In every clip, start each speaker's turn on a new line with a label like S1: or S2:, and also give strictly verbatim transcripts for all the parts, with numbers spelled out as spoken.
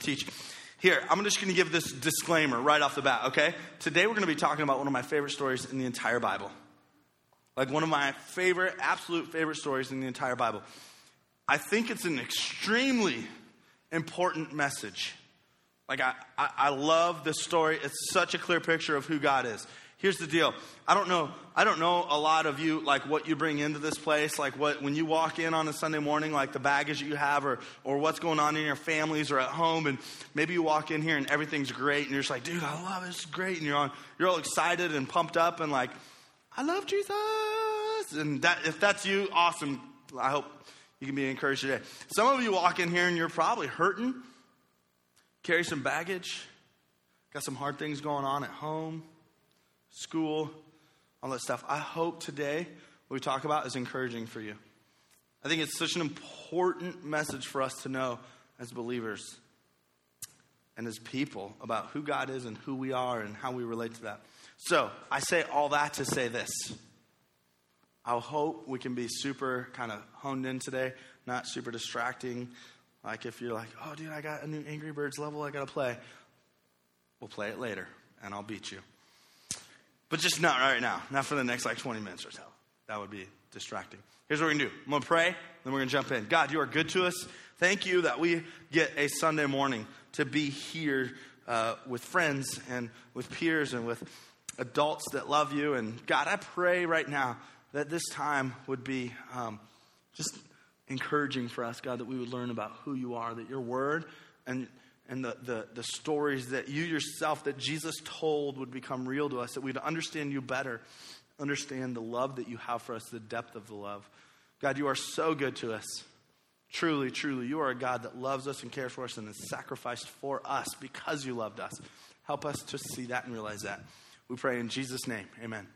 S1: teach. Here, I'm just going to give this disclaimer right off the bat, okay? Today we're going to be talking about one of my favorite stories in the entire Bible. Like one of my favorite, absolute favorite stories in the entire Bible. I think it's an extremely important message. Like I, I, I love this story. It's such a clear picture of who God is. Here's the deal. I don't know. I don't know a lot of you, like what you bring into this place, like what when you walk in on a Sunday morning, like the baggage that you have, or or what's going on in your families or at home, and maybe you walk in here and everything's great, and you're just like, dude, I love it. It's great, and you're on, you're all excited and pumped up, and like, I love Jesus, and that if that's you, awesome. I hope you can be encouraged today. Some of you walk in here and you're probably hurting, carry some baggage, got some hard things going on at home, school, all that stuff. I hope today what we talk about is encouraging for you. I think it's such an important message for us to know as believers and as people about who God is and who we are and how we relate to that. So I say all that to say this. I hope we can be super kind of honed in today, not super distracting. Like if you're like, oh, dude, I got a new Angry Birds level I got to play. We'll play it later, and I'll beat you. But just not right now. Not for the next like twenty minutes or so. That would be distracting. Here's what we're going to do. I'm going to pray, then we're going to jump in. God, you are good to us. Thank you that we get a Sunday morning to be here uh, with friends and with peers and with adults that love you. And God, I pray right now that this time would be um, just encouraging for us, God, that we would learn about who you are, that your word and and the, the, the stories that you yourself, that Jesus told, would become real to us, that we'd understand you better, understand the love that you have for us, the depth of the love. God, you are so good to us. Truly, truly, you are a God that loves us and cares for us and has sacrificed for us because you loved us. Help us to see that and realize that. We pray in Jesus' name. Amen.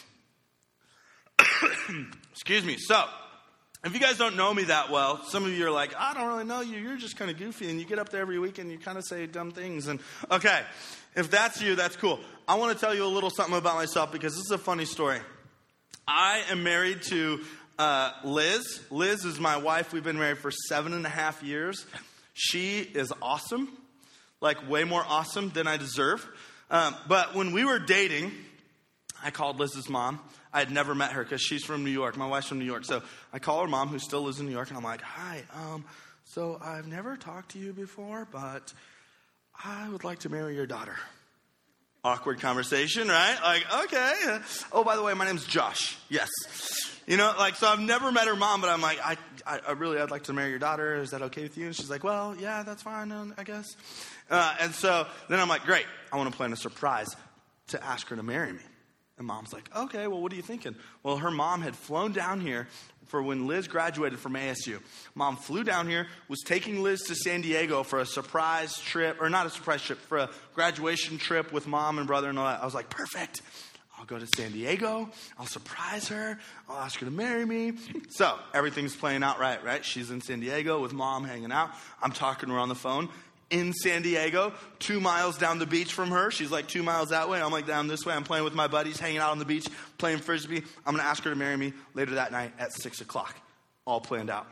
S1: Excuse me. So, if you guys don't know me that well, some of you are like, I don't really know you. You're just kind of goofy, and you get up there every week and you kind of say dumb things. And okay, if that's you, that's cool. I want to tell you a little something about myself because this is a funny story. I am married to uh, Liz. Liz is my wife. We've been married for seven and a half years. She is awesome, like way more awesome than I deserve. Um, but when we were dating, I called Liz's mom. I had never met her because she's from New York. My wife's from New York. So I call her mom, who still lives in New York, and I'm like, hi, um, so I've never talked to you before, but I would like to marry your daughter. Awkward conversation, right? Like, okay. Oh, by the way, my name's Josh. Yes. You know, like, so I've never met her mom, but I'm like, I, I, I really, I'd like to marry your daughter. Is that okay with you? And she's like, well, yeah, that's fine, I guess. Uh, and so then I'm like, great. I want to plan a surprise to ask her to marry me. And mom's like, okay, well, what are you thinking? Well, her mom had flown down here for when Liz graduated from A S U. Mom flew down here, was taking Liz to San Diego for a surprise trip, or not a surprise trip, for a graduation trip with mom and brother and all that. I was like, perfect. I'll go to San Diego. I'll surprise her. I'll ask her to marry me. So everything's playing out right, right? She's in San Diego with mom hanging out. I'm talking to her on the phone. In San Diego, two miles down the beach from her. She's like two miles that way. I'm like down this way. I'm playing with my buddies, hanging out on the beach, playing Frisbee. I'm going to ask her to marry me later that night at six o'clock. All planned out.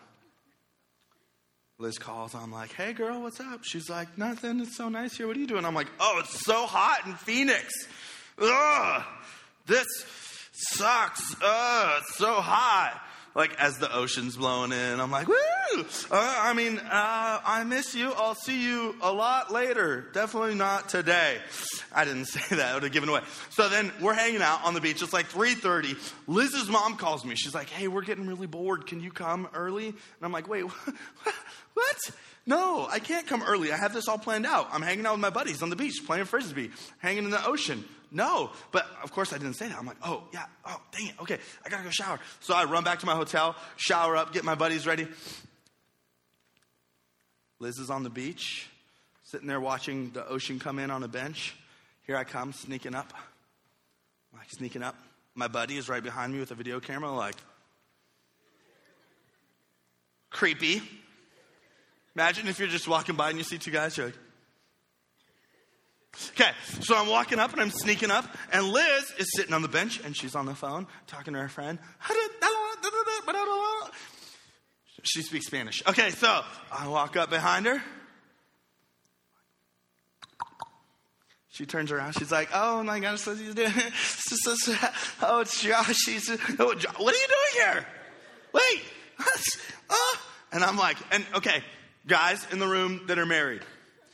S1: Liz calls. I'm like, hey, girl, what's up? She's like, nothing. It's so nice here. What are you doing? I'm like, oh, it's so hot in Phoenix. Ugh, this sucks. Ugh, it's so hot. Like, as the ocean's blowing in, I'm like, woo! Uh, I mean, uh, I miss you. I'll see you a lot later. Definitely not today. I didn't say that. I would have given away. So then we're hanging out on the beach. It's like three thirty. Liz's mom calls me. She's like, hey, we're getting really bored. Can you come early? And I'm like, wait, what? No, I can't come early. I have this all planned out. I'm hanging out with my buddies on the beach, playing Frisbee, hanging in the ocean. No, but of course I didn't say that. I'm like, oh, yeah, oh, dang it. Okay, I got to go shower. So I run back to my hotel, shower up, get my buddies ready. Liz is on the beach, sitting there watching the ocean come in on a bench. Here I come, sneaking up. I'm like, sneaking up. My buddy is right behind me with a video camera, like, creepy. Imagine if you're just walking by and you see two guys, you're like, okay, so I'm walking up and I'm sneaking up, and Liz is sitting on the bench, and she's on the phone talking to her friend. She speaks Spanish. Okay, so I walk up behind her. She turns around. She's like, oh, my gosh, what are you doing? Oh, it's Josh. She's, oh, Josh. What are you doing here? Wait. Oh. And I'm like, and okay, guys in the room that are married.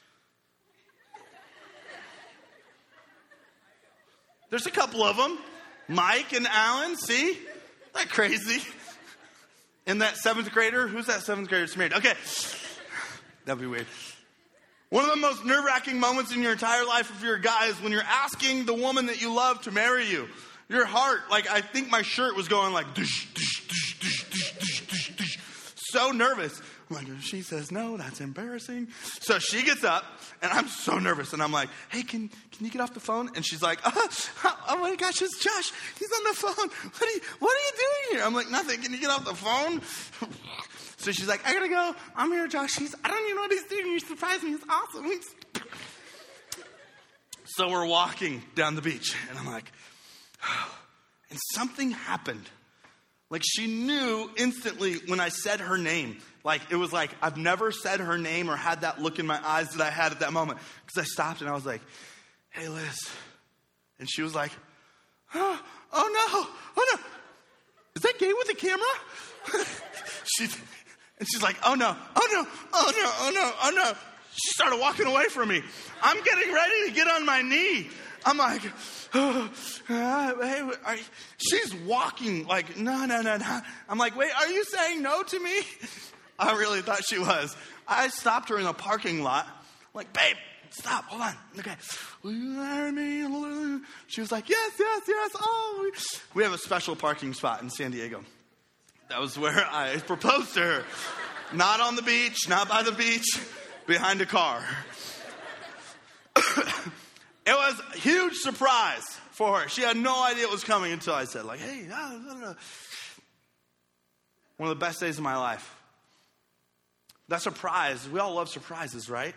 S1: There's a couple of them. Mike and Alan, see? That crazy. And that seventh grader, who's that seventh grader that's married? Okay. That'd be weird. One of the most nerve-wracking moments in your entire life if you're a guy is when you're asking the woman that you love to marry you. Your heart, like I think my shirt was going like, dush, dush, dush, dush, dush, dush, dush, dush. So nervous. I'm like, if she says no, that's embarrassing. So she gets up, and I'm so nervous. And I'm like, hey, can can you get off the phone? And she's like, oh, oh my gosh, it's Josh. He's on the phone. What are you, what are you doing here? I'm like, nothing. Can you get off the phone? So she's like, I gotta go. I'm here, Josh. He's, I don't even know what he's doing. You surprised me. He's awesome. He's... So we're walking down the beach, and I'm like, oh. And something happened. Like she knew instantly when I said her name. Like it was like I've never said her name or had that look in my eyes that I had at that moment. Because I stopped and I was like, hey, Liz. And she was like, oh, oh no, oh no. Is that gay with a camera? she, and she's like, oh no, oh no, oh no, oh no, oh no. She started walking away from me. I'm getting ready to get on my knee. I'm like, oh, uh, hey, are you? She's walking like, no, no, no, no. I'm like, wait, are you saying no to me? I really thought she was. I stopped her in a parking lot. I'm like, babe, stop, hold on. Okay. Will you marry me? She was like, yes, yes, yes. Oh, we have a special parking spot in San Diego. That was where I proposed to her. Not on the beach, not by the beach, behind a car. It was a huge surprise for her. She had no idea it was coming until I said, like, hey, no, no, no. One of the best days of my life. That surprise, we all love surprises, right?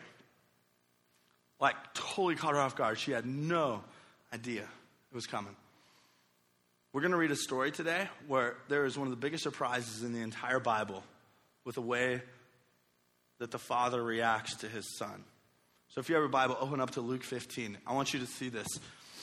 S1: Like, totally caught her off guard. She had no idea it was coming. We're going to read a story today where there is one of the biggest surprises in the entire Bible with the way that the Father reacts to his Son. So if you have a Bible, open up to Luke fifteen. I want you to see this.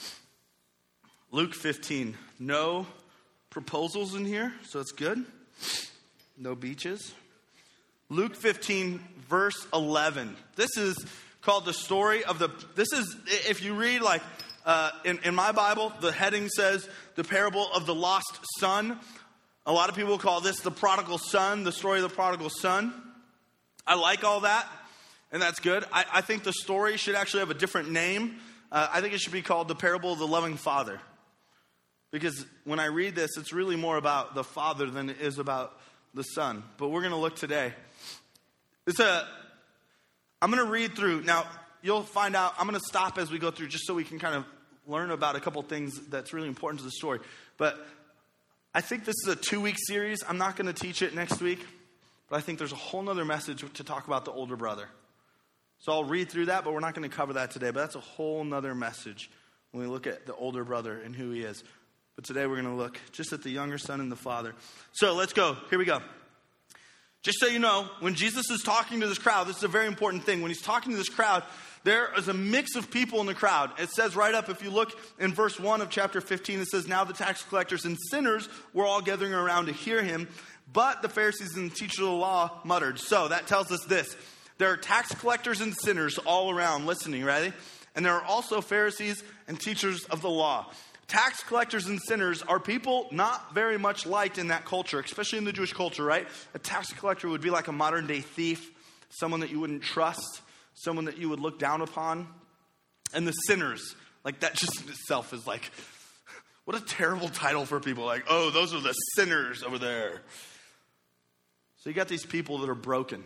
S1: Luke fifteen. No proposals in here, so it's good. No beaches. Luke fifteen, verse eleven. This is called the story of the... This is, if you read like, uh, in, in my Bible, the heading says the parable of the lost son. A lot of people call this the prodigal son, the story of the prodigal son. I like all that. And that's good. I, I think the story should actually have a different name. Uh, I think it should be called the parable of the loving father. Because when I read this, it's really more about the father than it is about the son. But we're going to look today. It's a, I'm going to read through. Now, you'll find out, I'm going to stop as we go through just so we can kind of learn about a couple things that's really important to the story. But I think this is a two-week series. I'm not going to teach it next week. But I think there's a whole other message to talk about the older brother. So I'll read through that, but we're not going to cover that today. But that's a whole nother message when we look at the older brother and who he is. But today we're going to look just at the younger son and the father. So let's go. Here we go. Just so you know, when Jesus is talking to this crowd, this is a very important thing. When he's talking to this crowd, there is a mix of people in the crowd. It says right up, if you look in verse one of chapter fifteen, it says, now the tax collectors and sinners were all gathering around to hear him. But the Pharisees and the teachers of the law muttered. So that tells us this. There are tax collectors and sinners all around listening, ready? And there are also Pharisees and teachers of the law. Tax collectors and sinners are people not very much liked in that culture, especially in the Jewish culture, right? A tax collector would be like a modern day thief, someone that you wouldn't trust, someone that you would look down upon. And the sinners, like that just in itself is like, what a terrible title for people. Like, oh, those are the sinners over there. So you got these people that are broken,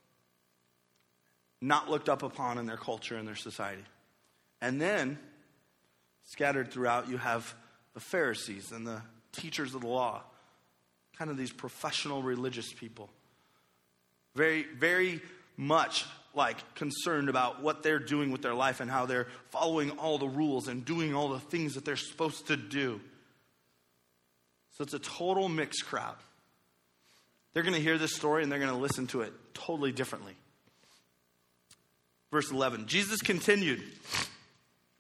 S1: not looked up upon in their culture and their society. And then, scattered throughout, you have the Pharisees and the teachers of the law. Kind of these professional religious people. Very, very much like concerned about what they're doing with their life and how they're following all the rules and doing all the things that they're supposed to do. So it's a total mixed crowd. They're going to hear this story and they're going to listen to it totally differently. Verse eleven, Jesus continued,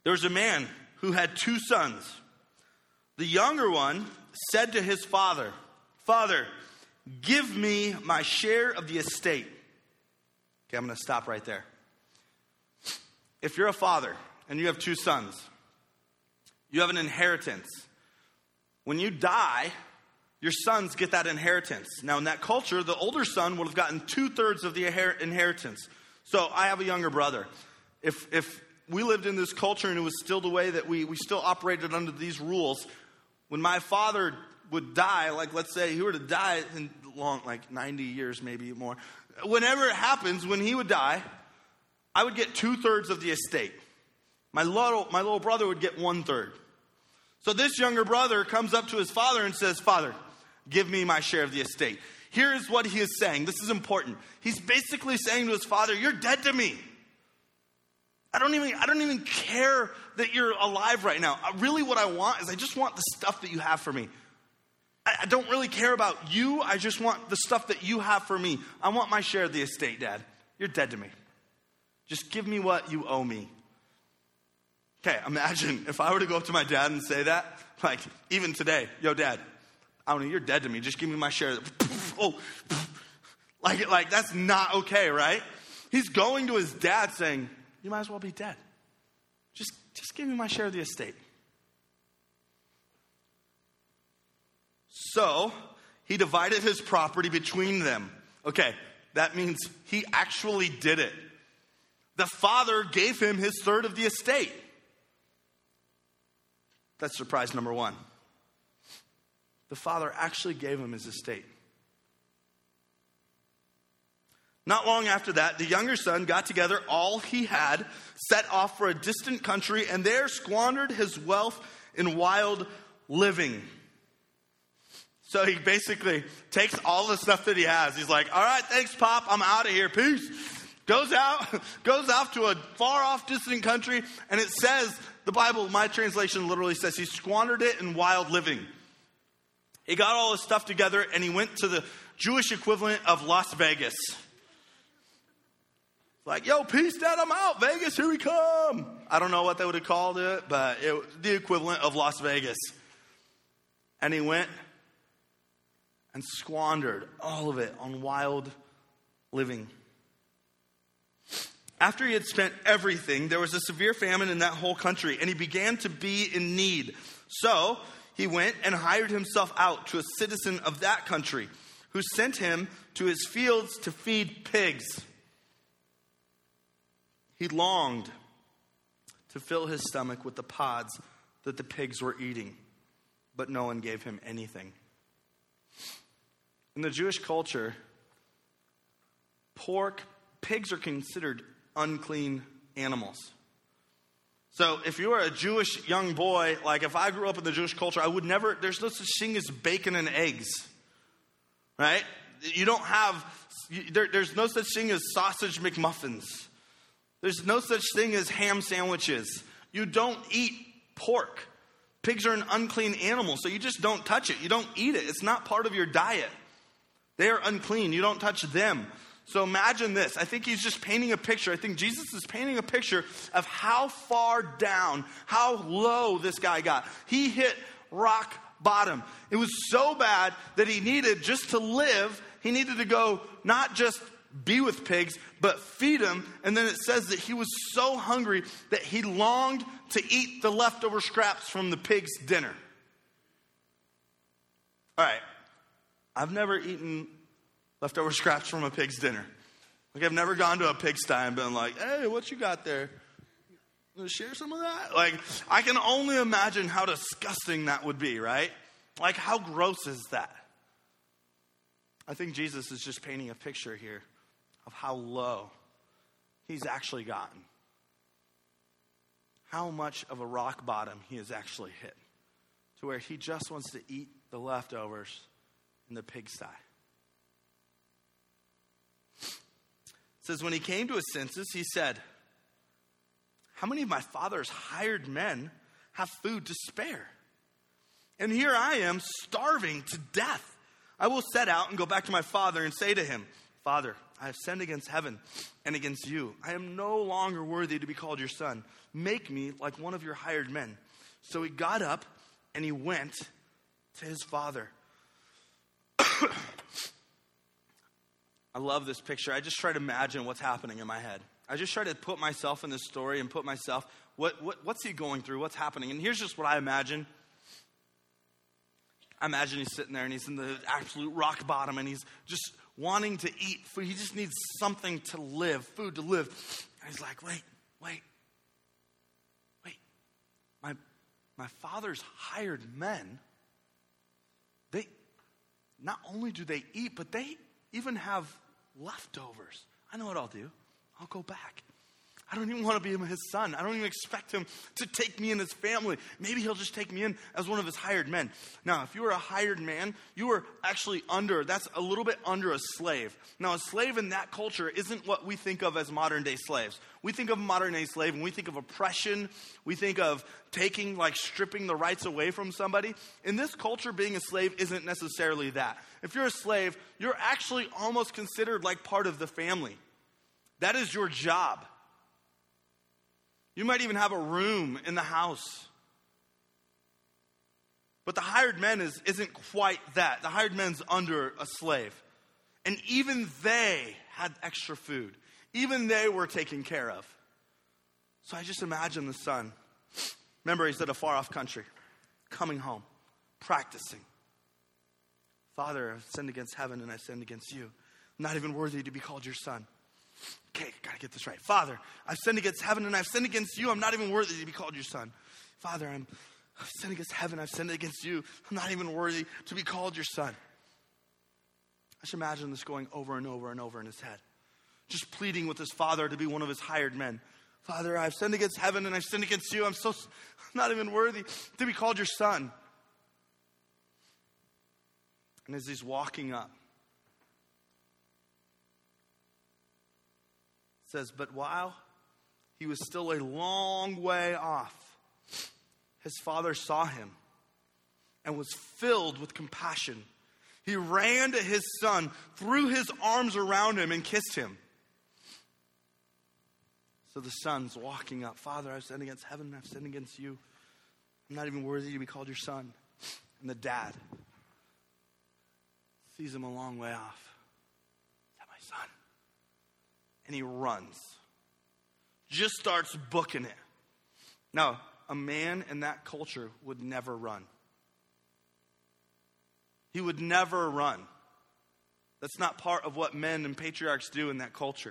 S1: There was a man who had two sons. The younger one said to his father, "Father, give me my share of the estate." Okay, I'm going to stop right there. If you're a father and you have two sons, you have an inheritance. When you die, your sons get that inheritance. Now, in that culture, the older son would have gotten two-thirds of the inheritance. So I have a younger brother. If if we lived in this culture and it was still the way that we, we still operated under these rules, when my father would die, like let's say he were to die in long, like ninety years, maybe more. Whenever it happens, when he would die, I would get two-thirds of the estate. My little, my little brother would get one-third. So this younger brother comes up to his father and says, "Father, give me my share of the estate." Here is what he is saying. This is important. He's basically saying to his father, "You're dead to me. I don't even, I don't even care that you're alive right now. Really what I want is I just want the stuff that you have for me. I, I don't really care about you. I just want the stuff that you have for me. I want my share of the estate, Dad. You're dead to me. Just give me what you owe me." Okay, imagine if I were to go up to my dad and say that, like even today, "Yo, Dad, I don't know, you're dead to me. Just give me my share." Oh, like, like that's not okay, right? He's going to his dad saying, "You might as well be dead. Just, just give me my share of the estate." So he divided his property between them. Okay, that means he actually did it. The father gave him his third of the estate. That's surprise number one. The father actually gave him his estate. Not long after that, the younger son got together all he had, set off for a distant country, and there squandered his wealth in wild living. So he basically takes all the stuff that he has. He's like, "All right, thanks, Pop. I'm out of here. Peace." Goes out, goes off to a far off distant country, and it says, the Bible, my translation literally says he squandered it in wild living. He got all his stuff together and he went to the Jewish equivalent of Las Vegas. Like, "Yo, peace, Dad, I'm out. Vegas, here we come." I don't know what they would have called it, but it, the equivalent of Las Vegas. And he went and squandered all of it on wild living. After he had spent everything, there was a severe famine in that whole country, and he began to be in need. So he went and hired himself out to a citizen of that country, who sent him to his fields to feed pigs. He longed to fill his stomach with the pods that the pigs were eating, but no one gave him anything. In the Jewish culture, pork, pigs are considered unclean animals. So if you were a Jewish young boy, like if I grew up in the Jewish culture, I would never, there's no such thing as bacon and eggs, right? You don't have, there, there's no such thing as sausage McMuffins. There's no such thing as ham sandwiches. You don't eat pork. Pigs are an unclean animal, so you just don't touch it. You don't eat it. It's not part of your diet. They are unclean. You don't touch them. So imagine this. I think he's just painting a picture. I think Jesus is painting a picture of how far down, how low this guy got. He hit rock bottom. It was so bad that he needed, just to live, he needed to go not just be with pigs, but feed them. And then it says that he was so hungry that he longed to eat the leftover scraps from the pig's dinner. All right. I've never eaten leftover scraps from a pig's dinner. Like, I've never gone to a pigsty and been like, "Hey, what you got there? You want to share some of that?" Like, I can only imagine how disgusting that would be, right? Like, how gross is that? I think Jesus is just painting a picture here of how low he's actually gotten. How much of a rock bottom he has actually hit, to where he just wants to eat the leftovers in the pigsty. It says, when he came to his senses, he said, "How many of my father's hired men have food to spare? And here I am starving to death. I will set out and go back to my father and say to him, 'Father, I have sinned against heaven and against you. I am no longer worthy to be called your son. Make me like one of your hired men. So he got up and he went to his father. I love this picture. I just try to imagine what's happening in my head. I just try to put myself in this story and put myself, what, what what's he going through? What's happening? And here's just what I imagine. I imagine he's sitting there and he's in the absolute rock bottom and he's just wanting to eat food. He just needs something to live, food to live. And he's like, wait, wait, wait. My, my father's hired men, they, not only do they eat, but they even have leftovers. I know what I'll do. I'll go back. I don't even want to be his son. I don't even expect him to take me in his family. Maybe he'll just take me in as one of his hired men. Now, if you were a hired man, you were actually under, that's a little bit under a slave. Now, a slave in that culture isn't what we think of as modern day slaves. We think of modern day slave and we think of oppression. We think of taking, like stripping the rights away from somebody. In this culture, being a slave isn't necessarily that. If you're a slave, you're actually almost considered like part of the family. That is your job. You might even have a room in the house. But the hired man is, isn't quite that. The hired man's under a slave. And even they had extra food. Even they were taken care of. So I just imagine the son. Remember, he's at a far-off country. Coming home. Practicing. Father, I've sinned against heaven and I've sinned against you. I'm not even worthy to be called your son. Okay, gotta get this right. Father, I've sinned against heaven and I've sinned against you. I'm not even worthy to be called your son. Father, I'm, I've sinned against heaven. I've sinned against you. I'm not even worthy to be called your son. I should imagine this going over and over and over in his head. Just pleading with his father to be one of his hired men. Father, I've sinned against heaven and I've sinned against you. I'm so, I'm not even worthy to be called your son. And as he's walking up, says, but while he was still a long way off, his father saw him and was filled with compassion. He ran to his son, threw his arms around him, and kissed him. So the son's walking up. Father, I've sinned against heaven, I've sinned against you. I'm not even worthy to be called your son. And the dad sees him a long way off. Is that my son? And he runs. Just starts booking it. Now, a man in that culture would never run. He would never run. That's not part of what men and patriarchs do in that culture.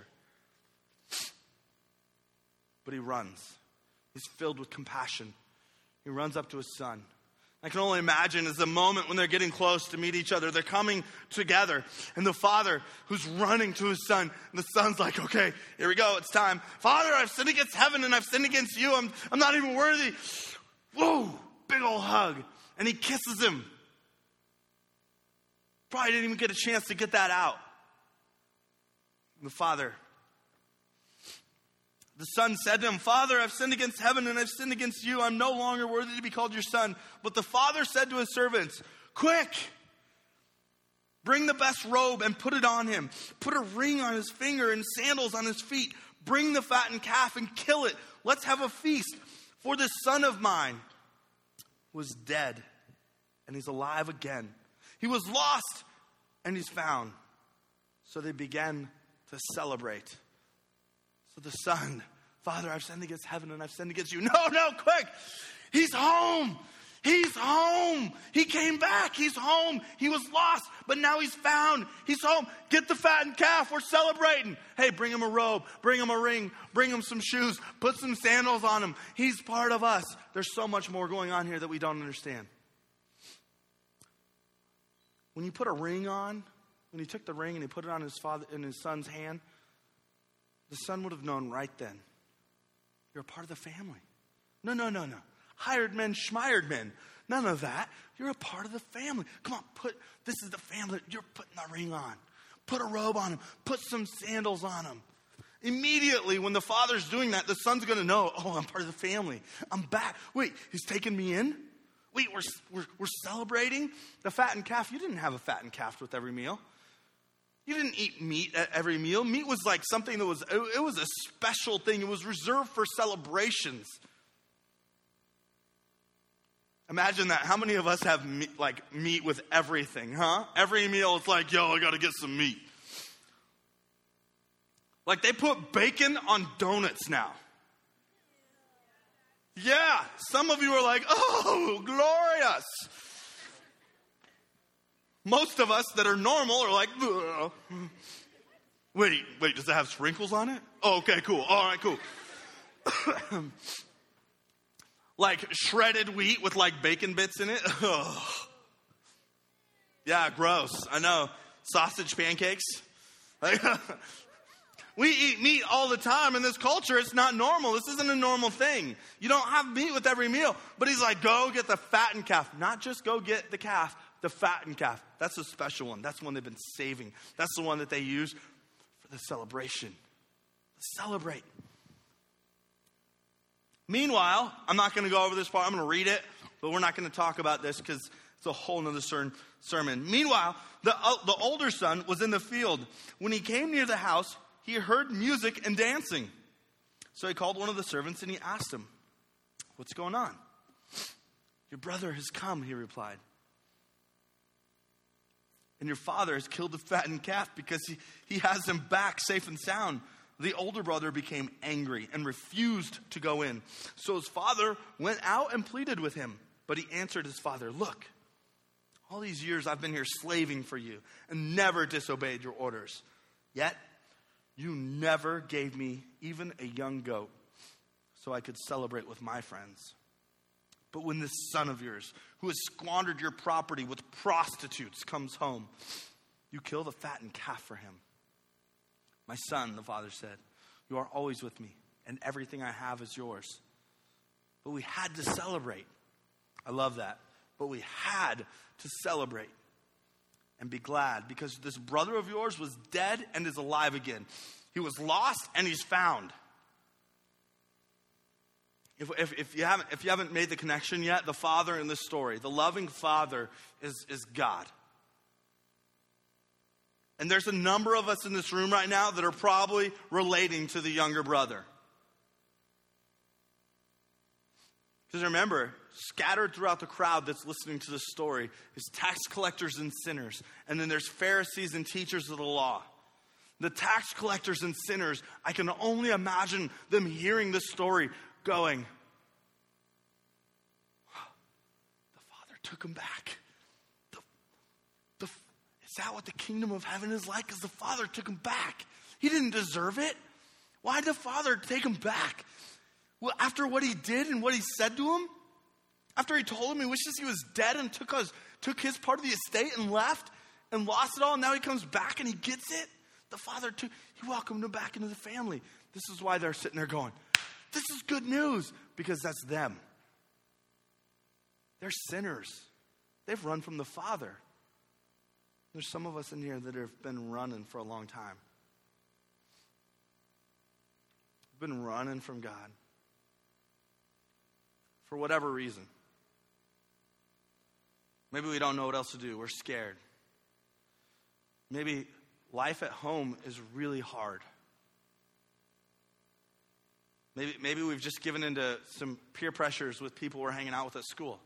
S1: But he runs. He's filled with compassion. He runs up to his son. I can only imagine is the moment when they're getting close to meet each other. They're coming together. And the father who's running to his son. And the son's like, okay, here we go. It's time. Father, I've sinned against heaven and I've sinned against you. I'm, I'm not even worthy. Whoa, big old hug. And he kisses him. Probably didn't even get a chance to get that out. And the father, the son said to him, Father, I've sinned against heaven and I've sinned against you. I'm no longer worthy to be called your son. But the father said to his servants, quick, bring the best robe and put it on him. Put a ring on his finger and sandals on his feet. Bring the fattened calf and kill it. Let's have a feast. For this son of mine was dead and he's alive again. He was lost and he's found. So they began to celebrate. So the son, Father, I've sinned against heaven and I've sinned against you. No, no, quick. He's home. He's home. He came back. He's home. He was lost, but now he's found. He's home. Get the fattened calf. We're celebrating. Hey, bring him a robe. Bring him a ring. Bring him some shoes. Put some sandals on him. He's part of us. There's so much more going on here that we don't understand. When you put a ring on, when he took the ring and he put it on his father in his son's hand, the son would have known right then, you're a part of the family. No, no, no, no. Hired men, schmired men. None of that. You're a part of the family. Come on, put, this is the family. You're putting the ring on. Put a robe on him. Put some sandals on him. Immediately, when the father's doing that, the son's going to know, oh, I'm part of the family. I'm back. Wait, he's taking me in? Wait, we're, we're, we're celebrating the fattened calf. You didn't have a fattened calf with every meal. You didn't eat meat at every meal. Meat was like something that was, it, it was a special thing. It was reserved for celebrations. Imagine that. How many of us have meat, like meat with everything, huh? Every meal it's like, yo, I got to get some meat. Like they put bacon on donuts now. Yeah, some of you are like, oh, glorious. Most of us that are normal are like, ugh. wait, wait, does it have sprinkles on it? Oh, okay, cool. All right, cool. Like shredded wheat with like bacon bits in it. Ugh. Yeah, gross. I know. Sausage pancakes. We eat meat all the time in this culture. It's not normal. This isn't a normal thing. You don't have meat with every meal. But he's like, go get the fattened calf. Not just go get the calf, the fattened calf. That's a special one. That's the one they've been saving. That's the one that they use for the celebration. Celebrate. Meanwhile, I'm not going to go over this part. I'm going to read it. But we're not going to talk about this because it's a whole nother sermon. Meanwhile, the, uh, the older son was in the field. When he came near the house, he heard music and dancing. So he called one of the servants and he asked him, what's going on? Your brother has come, he replied. And your father has killed the fattened calf because he, he has him back safe and sound. The older brother became angry and refused to go in. So his father went out and pleaded with him. But he answered his father, look, all these years I've been here slaving for you and never disobeyed your orders. Yet you never gave me even a young goat so I could celebrate with my friends. But when this son of yours, who has squandered your property with prostitutes, comes home, you kill the fattened calf for him. My son, the father said, you are always with me, and everything I have is yours. But we had to celebrate. I love that. But we had to celebrate and be glad because this brother of yours was dead and is alive again. He was lost and he's found. If, if, if, you haven't, if you haven't made the connection yet, the father in this story, the loving father is, is God. And there's a number of us in this room right now that are probably relating to the younger brother. Because remember, scattered throughout the crowd that's listening to this story is tax collectors and sinners. And then there's Pharisees and teachers of the law. The tax collectors and sinners, I can only imagine them hearing this story going, the father took him back. The, the, is that what the kingdom of heaven is like? Because the father took him back. He didn't deserve it. Why did the father take him back? Well, after what he did and what he said to him, after he told him he wishes he was dead and took his, took his part of the estate and left and lost it all, and now he comes back and he gets it. The father took, he welcomed him back into the family. This is why they're sitting there going, this is good news, because that's them. They're sinners. They've run from the Father. There's some of us in here that have been running for a long time. We've been running from God. For whatever reason. Maybe we don't know what else to do. We're scared. Maybe life at home is really hard. Maybe, maybe we've just given into some peer pressures with people we're hanging out with at school.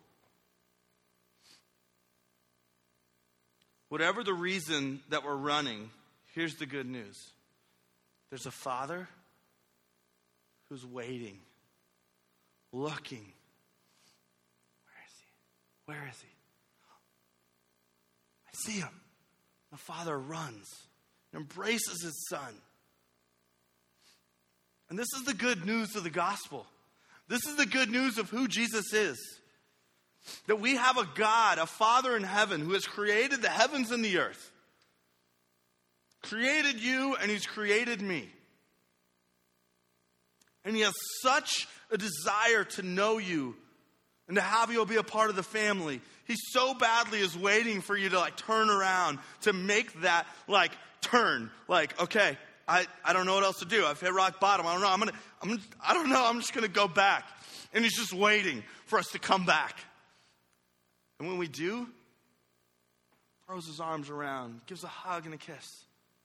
S1: Whatever the reason that we're running, here's the good news. There's a Father who's waiting, looking. Where is he? Where is he? I see him. The Father runs and embraces his Son. And this is the good news of the gospel. This is the good news of who Jesus is. That we have a God, a Father in heaven who has created the heavens and the earth. Created you and he's created me. And he has such a desire to know you and to have you be a part of the family. He so badly is waiting for you to like turn around, to make that like turn. Like, okay, I, I don't know what else to do. I've hit rock bottom. I don't know. I'm gonna, I'm gonna, I don't know. I'm just going to go back. And he's just waiting for us to come back. And when we do, throws his arms around, gives a hug and a kiss.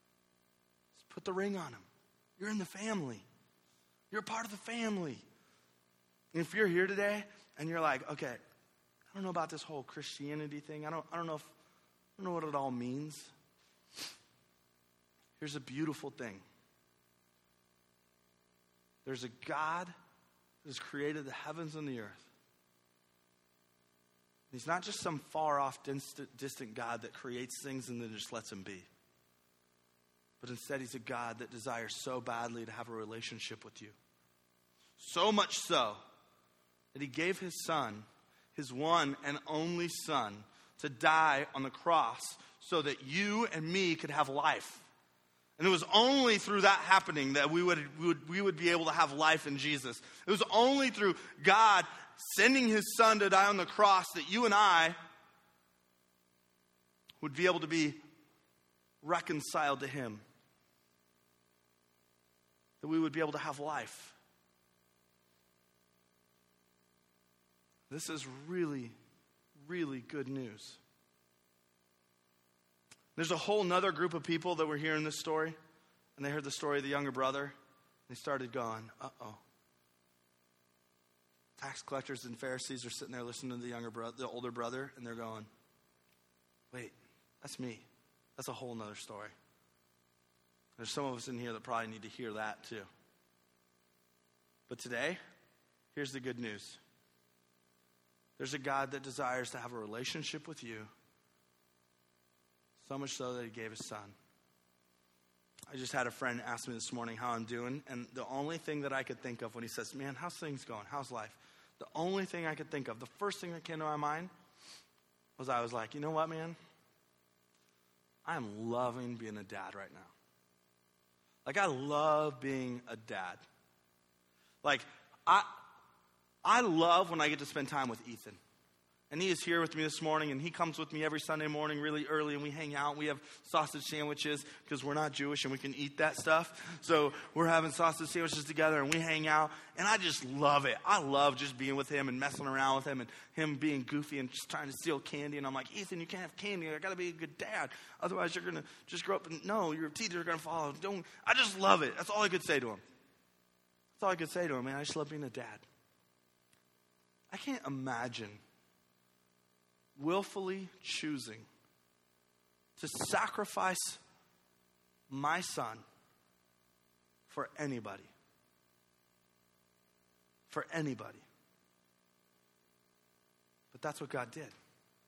S1: Put the ring on him. You're in the family. You're a part of the family. And if you're here today and you're like, okay, I don't know about this whole Christianity thing. I don't, I don't know if, I don't know what it all means. Here's a beautiful thing. There's a God that has created the heavens and the earth. He's not just some far-off, distant, distant God that creates things and then just lets them be. But instead, he's a God that desires so badly to have a relationship with you. So much so that he gave his son, his one and only son, to die on the cross so that you and me could have life. And it was only through that happening that we would, we would, we would be able to have life in Jesus. It was only through God sending his son to die on the cross that you and I would be able to be reconciled to him. That we would be able to have life. This is really, really good news. There's a whole nother group of people that were hearing this story, and they heard the story of the younger brother, and they started going, uh-oh. Tax collectors and Pharisees are sitting there listening to the younger brother, the older brother, and they're going, wait, that's me. That's a whole nother story. There's some of us in here that probably need to hear that too. But today, here's the good news. There's a God that desires to have a relationship with you, so much so that he gave his son. I just had a friend ask me this morning how I'm doing, and the only thing that I could think of when he says, man, how's things going? How's life? The only thing I could think of, the first thing that came to my mind was I was like, you know what, man? I am loving being a dad right now. Like, I love being a dad. Like, I I love when I get to spend time with Ethan. And he is here with me this morning, and he comes with me every Sunday morning really early, and we hang out. We have sausage sandwiches because we're not Jewish and we can eat that stuff. So we're having sausage sandwiches together, and we hang out. And I just love it. I love just being with him and messing around with him and him being goofy and just trying to steal candy. And I'm like, Ethan, you can't have candy. I got to be a good dad. Otherwise, you're going to just grow up and, no, your teeth are going to fall. Don't. I just love it. That's all I could say to him. That's all I could say to him, man. I just love being a dad. I can't imagine willfully choosing to sacrifice my son for anybody. For anybody. But that's what God did.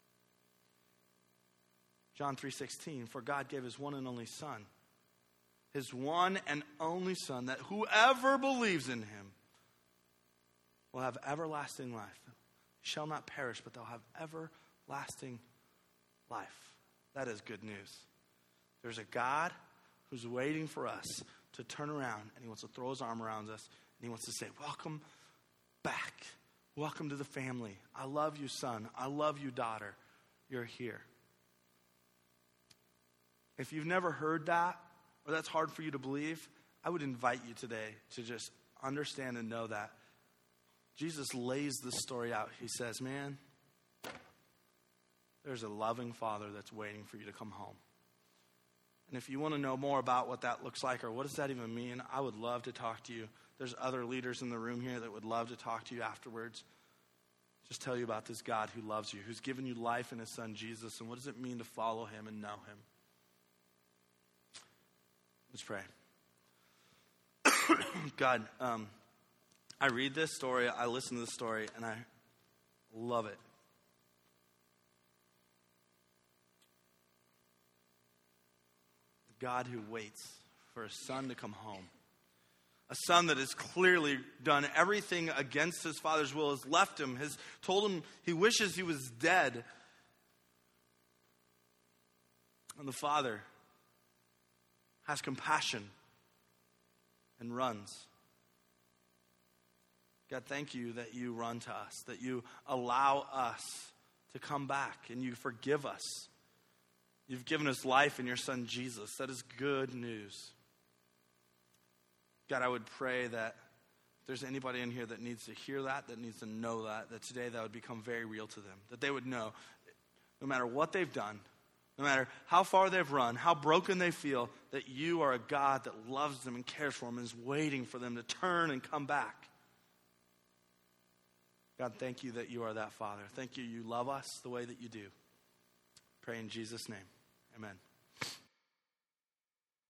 S1: John three sixteen, for God gave his one and only son, his one and only son, that whoever believes in him will have everlasting life. Shall not perish, but they'll have everlasting lasting life. That is good news. There's a God who's waiting for us to turn around, and he wants to throw his arm around us, and he wants to say, welcome back. Welcome to the family. I love you, son. I love you, daughter. You're here. If you've never heard that, or that's hard for you to believe, I would invite you today to just understand and know that Jesus lays this story out. He says, man, there's a loving Father that's waiting for you to come home. And if you want to know more about what that looks like or what does that even mean, I would love to talk to you. There's other leaders in the room here that would love to talk to you afterwards. Just tell you about this God who loves you, who's given you life in his son Jesus, and what does it mean to follow him and know him. Let's pray. God, um, I read this story, I listen to this story, and I love it. God who waits for a son to come home. A son that has clearly done everything against his father's will, has left him, has told him he wishes he was dead. And the father has compassion and runs. God, thank you that you run to us, that you allow us to come back and you forgive us. You've given us life in your son, Jesus. That is good news. God, I would pray that if there's anybody in here that needs to hear that, that needs to know that, that today that would become very real to them. That they would know, no matter what they've done, no matter how far they've run, how broken they feel, that you are a God that loves them and cares for them and is waiting for them to turn and come back. God, thank you that you are that Father. Thank you you love us the way that you do. Pray in Jesus' name. Amen.